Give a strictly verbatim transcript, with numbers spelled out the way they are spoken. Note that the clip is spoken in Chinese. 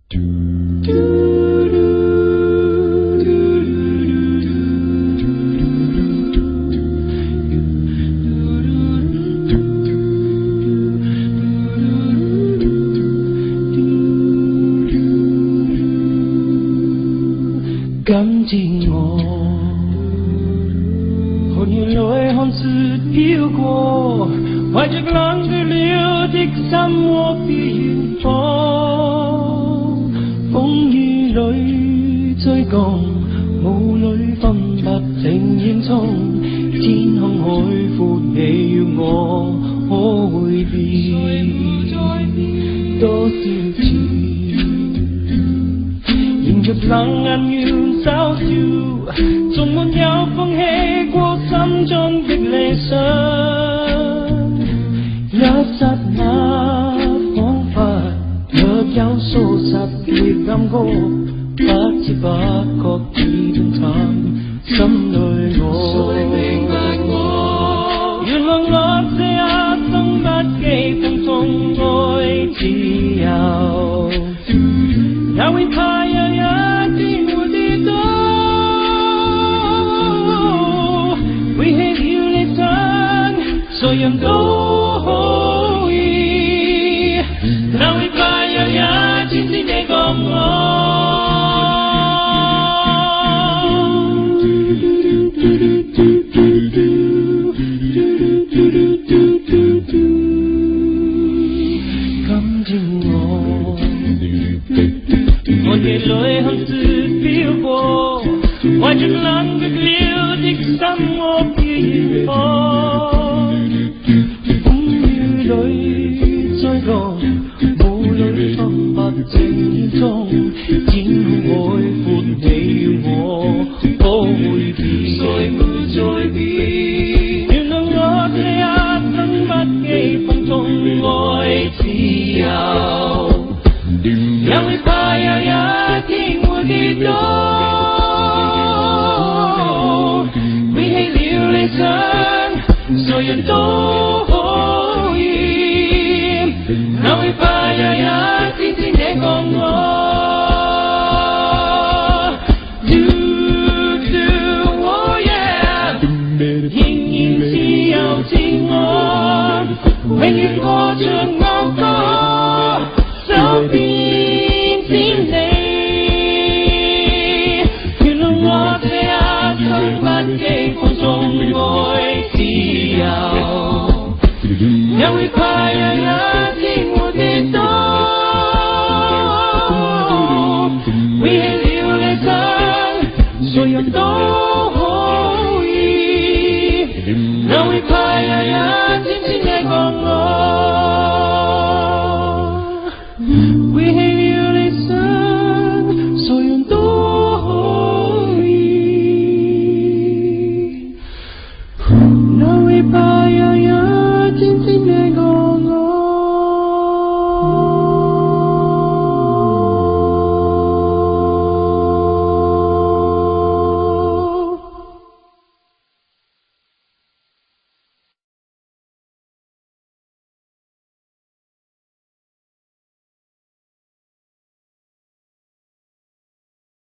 感情我，看夜來看雪飄過，懷着冷卻了的心窩飄遠方，風雨裏追趕，霧裏分不清煙囪，天空海闊，你與我可會變？多少次，迎着冷眼要嘲笑，仲沒有放棄過心中的理想。一剎那彷彿若有數十頁感覺，不知不覺已變淡心裏我。明白我，原來我這一生不羈放縱愛自由，也會怕有一天會跌倒，背棄了理想，誰人都可以，那會怕有一天先你講我。今天我看夜裏看雪飄過，懷着冷卻了的心窩飄遠方，風雨裏追趕，霧裏分不清煙囪，天空海闊，你與我可會變？誰會再變？原諒我這一生不羈放縱愛自由，也會怕有一天會跌倒，背棄了理想，誰人都可以，那會怕有一天先你講我。Do do oh yeah， 仍然自由自我，永遠過着我歌，手邊剪你。原諒我這一生不羈放縱愛自由，也會怕有一天會跌倒，背棄了理想，誰人都可以，那會怕有一天先你講